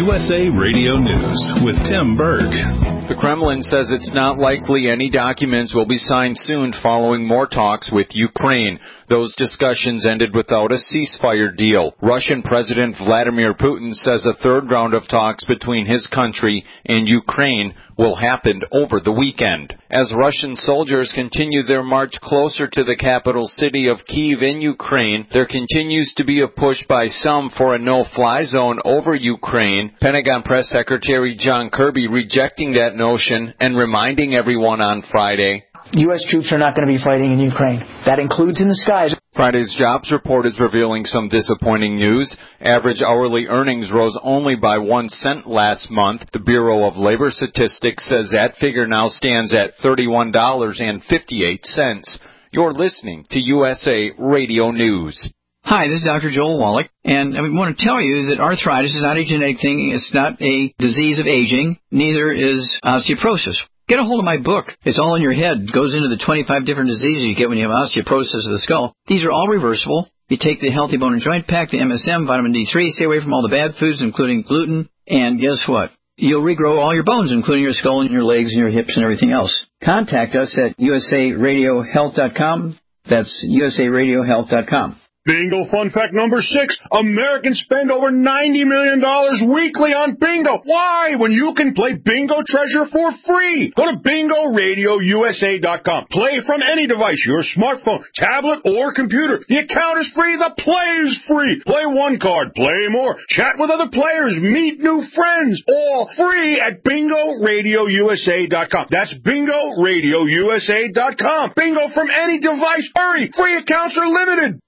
USA Radio News with Tim Berg. The Kremlin says it's not likely any documents will be signed soon following more talks with Ukraine. Those discussions ended without a ceasefire deal. Russian President Vladimir Putin says a third round of talks between his country and Ukraine will happen over the weekend. As Russian soldiers continue their march closer to the capital city of Kyiv in Ukraine, there continues to be a push by some for a no-fly zone over Ukraine. Pentagon Press Secretary John Kirby rejecting that notion and reminding everyone on Friday, U.S. troops are not going to be fighting in Ukraine. That includes in the skies. Friday's jobs report is revealing some disappointing news. Average hourly earnings rose only by 1 cent last month. The Bureau of Labor Statistics says that figure now stands at $31.58. You're listening to USA Radio News. Hi, this is Dr. Joel Wallach, and I want to tell you that arthritis is not a genetic thing. It's not a disease of aging. Neither is osteoporosis. Get a hold of my book. It's all in your head. It goes into the 25 different diseases you get when you have osteoporosis of the skull. These are all reversible. You take the Healthy Bone and Joint Pack, the MSM, vitamin D3, stay away from all the bad foods, including gluten, and guess what? You'll regrow all your bones, including your skull and your legs and your hips and everything else. Contact us at usaradiohealth.com. That's usaradiohealth.com. Bingo fun fact number 6. Americans spend over $90 million weekly on bingo. Why? When you can play Bingo Treasure for free. Go to BingoRadioUSA.com. Play from any device, your smartphone, tablet, or computer. The account is free. The play is free. Play one card. Play more. Chat with other players. Meet new friends. All free at BingoRadioUSA.com. That's BingoRadioUSA.com. Bingo from any device. Hurry. Free accounts are limited.